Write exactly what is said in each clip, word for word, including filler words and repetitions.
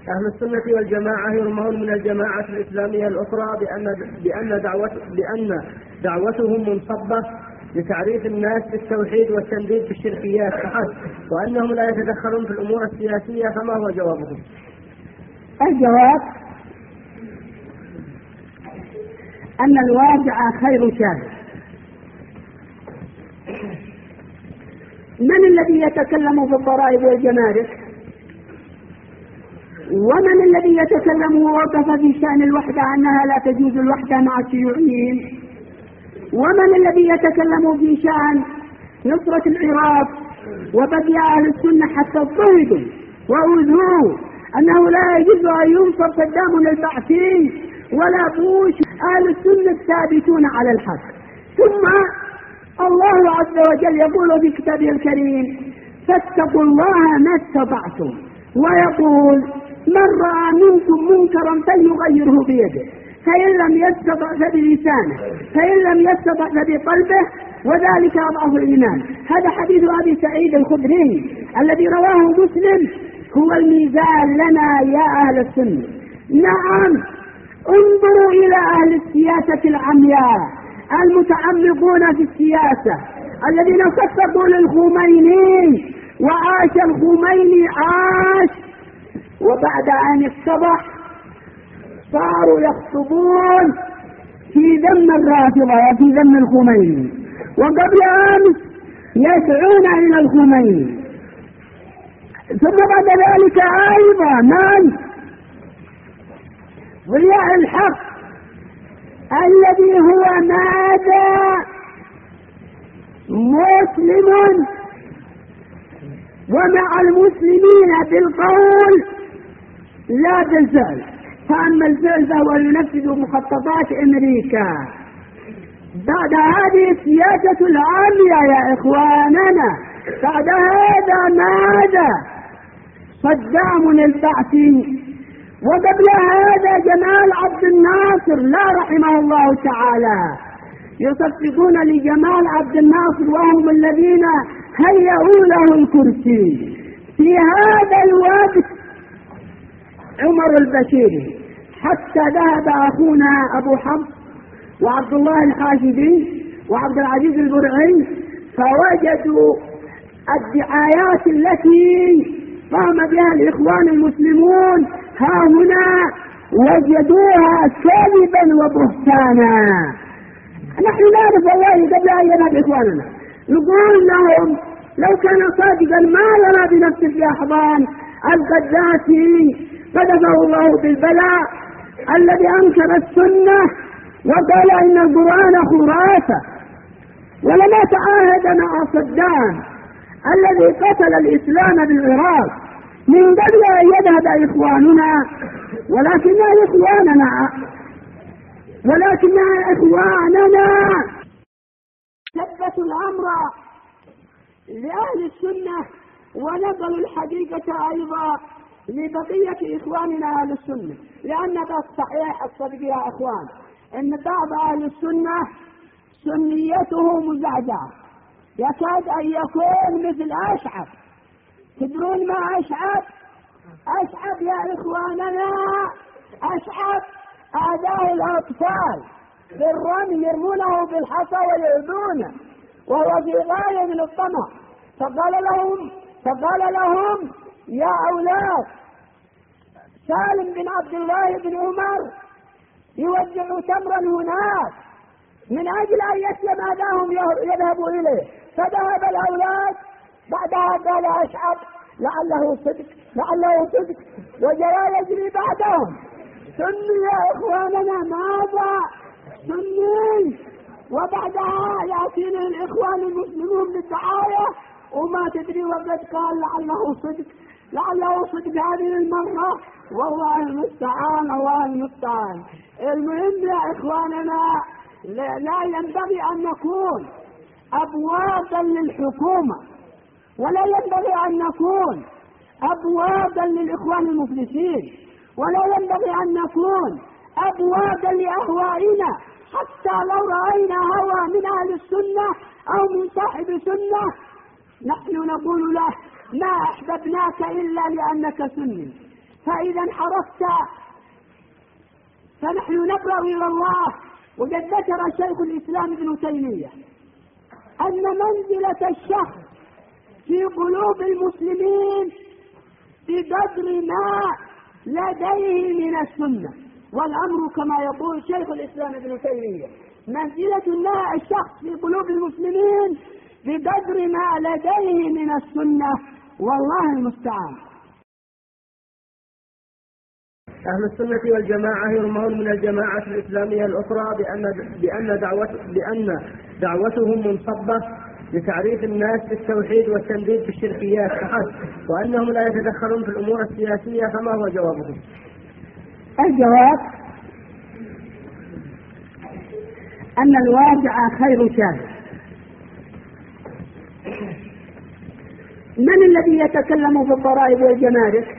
أهل السنة والجماعة يرمون من الجماعة الإسلامية الأخرى بأن بأن دعوة بأن دعوتهم منصبة لتعريف الناس بالتوحيد والتنديد بالشركيات فحسب، وأنهم لا يتدخلون في الأمور السياسية، فما هو جوابهم؟ الجواب أن الواقع خير شاهد. من الذي يتكلم في الضرائب والجمارك؟ ومن الذي يتكلم ووقف في شأن الوحدة أنها لا تجوز الوحدة مع الشيوعيين؟ ومن الذي يتكلم في شأن نصرة العراق وبقي أهل السنة حتى اضطهدوا وأوذوا أنه لا يجوز أن ينصر صدام البعثي ولا بوش؟ أهل السنة ثابتون على الحق. ثم الله عز وجل يقول في كتابه الكريم: فاتقوا الله ما استطعتم، ويقول: من رأى منكم منكرا فليغيره بيده، فإن لم يستطع فبلسانه، فإن لم يستطع فبقلبه، وذلك أضعف الإيمان. هذا حديث أبي سعيد الخدري الذي رواه مسلم، هو الميزان لنا يا أهل السنة. نعم، انظروا إلى أهل السياسة العمياء المتعمقون في السياسة الذين صفقوا للخميني، وعاش الخميني عاش، وبعد أن اتضح صاروا يخطبون في ذم الرافضة وفي ذم الخميني، وقبل أمس يسعون إلى الخميني. ثم بعد ذلك أيضا من ضياء الحق الذي هو ماذا؟ مسلم ومع المسلمين بالقول لا بالفعل، فأما الفعل فهو ينفذ مخططات أمريكا. بعد هذه السياسة العامية يا إخواننا، بعد هذا ماذا؟ صدام البعثي، وقبل هذا جمال عبد الناصر لا رحمه الله تعالى، يصفقون لجمال عبد الناصر وهم الذين هيئوا له الكرسي. في هذا الوقت عمر البشيري، حتى ذهب أخونا أبو حفص وعبد الله الحاشدي وعبد العزيز البرعي فوجدوا الدعايات التي قام بها الإخوان المسلمون ها هنا، وجدوها كذبا وبهتانا. نحن نعرف والله قبل أن يذهب إخواننا، نقول لهم لو كان صادقا ما لنا بنفسه في أحضان القذافي قذفه الله بالبلاء الذي أنكر السنة وقال إن القرآن خرافة، ولما تعاهد مع صدام الذي قتل الإسلام بالعراق من قبل أن يذهب إخواننا، ولكن إخواننا ولكن إخواننا ثبتوا الأمر لأهل السنة ونقلوا الحقيقة أيضا لبقية إخواننا أهل السنة. لأن الصحيح الصدق يا إخوان إن بعض أهل السنة سنيته مزعزعة، يكاد أن يكون مثل أشعب. تدرون ما أشعب؟ أشعب يا إخواننا، أشعب أعداء الأطفال بالرمي، يرمونه بالحصى ويعدونه، وهو في غاية من الطمع. فقال لهم فقال لهم يا أولاد، سالم بن عبد الله بن عمر يوزع تمرا هناك من أجل أن يسلم أذاهم يذهبوا إليه. فذهب الأولاد، بعدها قال أشعب لعله صدق لعله صدق وجرى يجري بعدهم. سني يا إخواننا، ماذا؟ سني. وبعدها يأتينا الإخوان المسلمون بالدعاية وما تدري، وقد قال لعله صدق لعله صدق هذه المرة، والله المستعان الله المستعان. المهم يا إخواننا، لا ينبغي أن نكون أبوابا للحكومة، ولا ينبغي أن نكون أبوابا للإخوان المفلسين، ولا ينبغي أن نكون أبوابا لأهوائنا. حتى لو رأينا هوى من أهل السنة أو من صاحب سنة نحن نقول له ما أحببناك إلا لأنك سني، فإذا انحرفت فنحن نبرأ إلى الله. وقد ذكر شيخ الإسلام ابن تيمية أن منزلة الشخص في قلوب المسلمين بقدر ما لديه من السنة، والأمر كما يقول شيخ الإسلام ابن تيمية منزلة الشخص في قلوب المسلمين بقدر ما لديه من السنة، والله المستعان. أهل السنة والجماعة يرمون من الجماعة الإسلامية الأخرى بأن بأن دعوة بأن دعوتهم منصبة لتعريف الناس بالتوحيد والتنديد بالشركيات فحسب، وأنهم لا يتدخلون في الأمور السياسية، فما هو جوابهم؟ الجواب أن الواقع خير شاهد. من الذي يتكلم في الضرائب والجمارك؟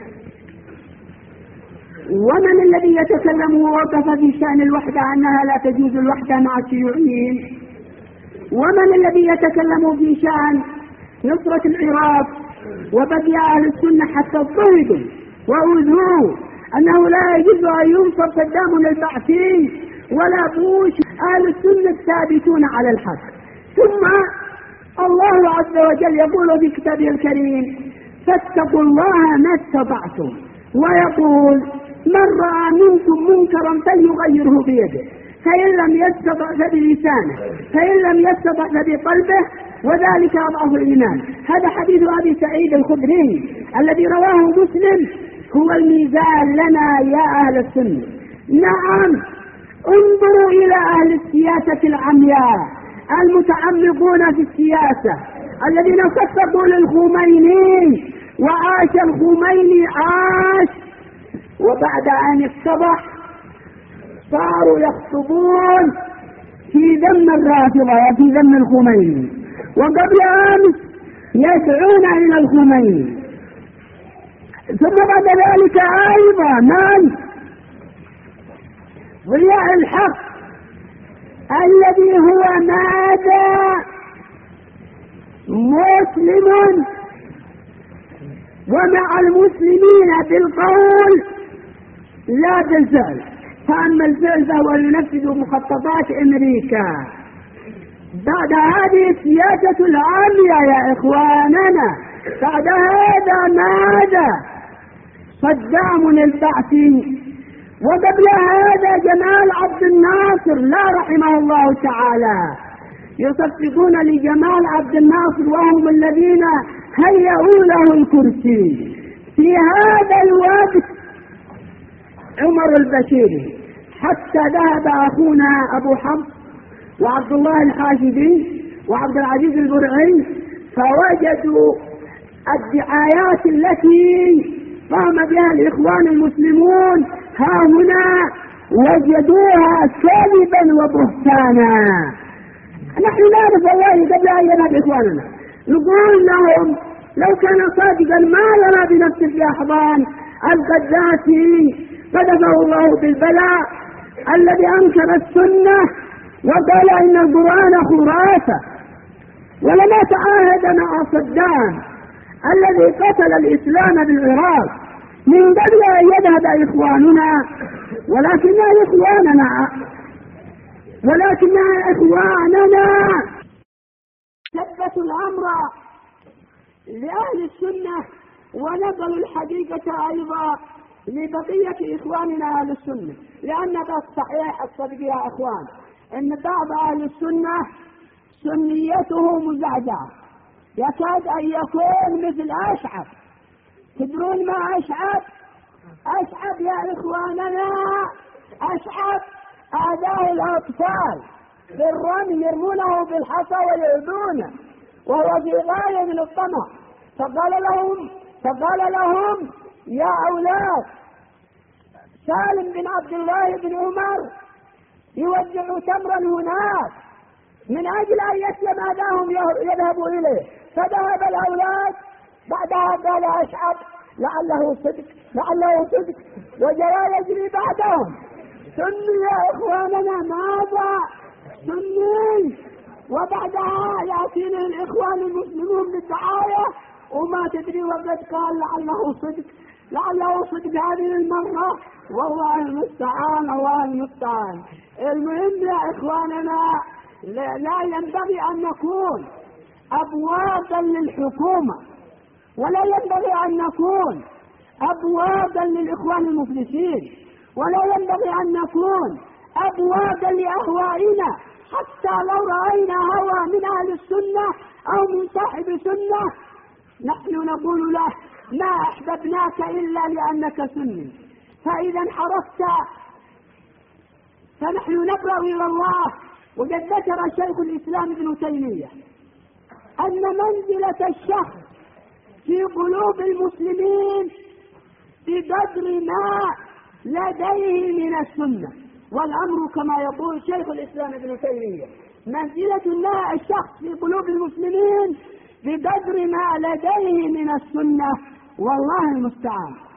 ومن الذي يتكلم ووقف في شأن الوحدة أنها لا تجوز الوحدة مع الشيوعيين؟ ومن الذي يتكلم في شأن نصرة العراق وبقي أهل السنة حتى اضطهدوا وأوذوا أنه لا يجوز أن ينصر صدام البعثي ولا بوش؟ أهل السنة ثابتون على الحق. ثم الله عز وجل يقول في كتابه الكريم فاتقوا الله ما استطعتم، ويقول من رأى منكم منكرا فليغيره بيده، فإن لم يستطع فبلسانه، فإن لم يستطع فبقلبه، وذلك أضعف الإيمان. هذا حديث أبي سعيد الخدري الذي رواه مسلم هو الميزان لنا يا أهل السنة. نعم، انظروا إلى أهل السياسة العمياء المتعمقون في السياسة الذين صفقوا للخميني وعاش الخميني عاش، وبعد أن اتضح صاروا يخطبون في ذم الرافضة وفي ذم الخميني، وقبل أمس يسعون إلى الخميني. ثم بعد ذلك أيضا من ضياء الحق الذي هو ماذا مسلم ومع المسلمين بالقول لا بالفعل، فأما الفعل فهو ينفذ مخططات أمريكا. بعد هذه السياسة العامية يا إخواننا، بعد هذا ماذا؟ صدام البعثي، وقبل هذا جمال عبد الناصر لا رحمه الله تعالى، يصفقون لجمال عبد الناصر وهم الذين هيئوا له الكرسي. في هذا الوقت عمر البشيري حتى ذهب أخونا أبو حفص وعبد الله الحاشدي وعبد العزيز البرعي فوجدوا الدعايات التي قام بها الإخوان المسلمون ها هنا وجدوها كذبا وبهتانا. نحن نعرف والله قبل أن ينهب إخواننا نقول لهم لو كان صادقا ما لنا بنفسه في أحضان القذافي قذفه الله بالبلاء الذي أنكر السنة وقال إن القرآن خرافة، ولما تعاهد مع صدام الذي قتل الإسلام بالعراق من قبل أن يذهب إخواننا، ولكن إخواننا ولكن إخواننا ثبتوا الأمر لأهل السنة ونقلوا الحقيقة أيضا لبقية إخواننا أهل السنة، لأن الصحيح الصدق يا إخوان إن بعض أهل السنة سنيته مزعزعة يكاد أن يكون مثل أشعب. تدرون ما أشعب؟ أشعب يا إخواننا أشعب أعداء الأطفال بالرمي يرمونه بالحصى ويعبونه وهو في غاية من الطمع. فقال لهم فقال لهم يا أولاد سالم بن عبد الله بن عمر يوزع تمرا هناك من أجل أن يسلم أباهم يذهبوا إليه. فذهب الأولاد، بعدها قال أشعب لعله صدق لعله صدق وجرى يجري بعدهم. سني يا إخواننا ماذا؟ سني. وبعدها يأتينا الإخوان المسلمون بالدعاية وما تدري وقد قال لعله صدق لعله صدق هذه المرة، والله المستعان الله المستعان. المهم يا إخواننا لا ينبغي أن نكون أبوابا للحكومة، ولا ينبغي أن نكون أبوابا للإخوان المفلسين، ولا ينبغي أن نكون أبوابا لأهوائنا. حتى لو رأينا هوى من أهل السنة أو من صاحب سنة نحن نقول له ما أحببناك إلا لأنك سني، فإذا انحرفت فنحن نبرأ إلى الله. وقد ذكر شيخ الإسلام ابن تيمية أن منزلة الشخص في قلوب المسلمين بقدر ما لديه من السنة، والأمر كما يقول شيخ الإسلام ابن تيمية منزلة الشخص في قلوب المسلمين بقدر ما لديه من السنة، والله المستعان.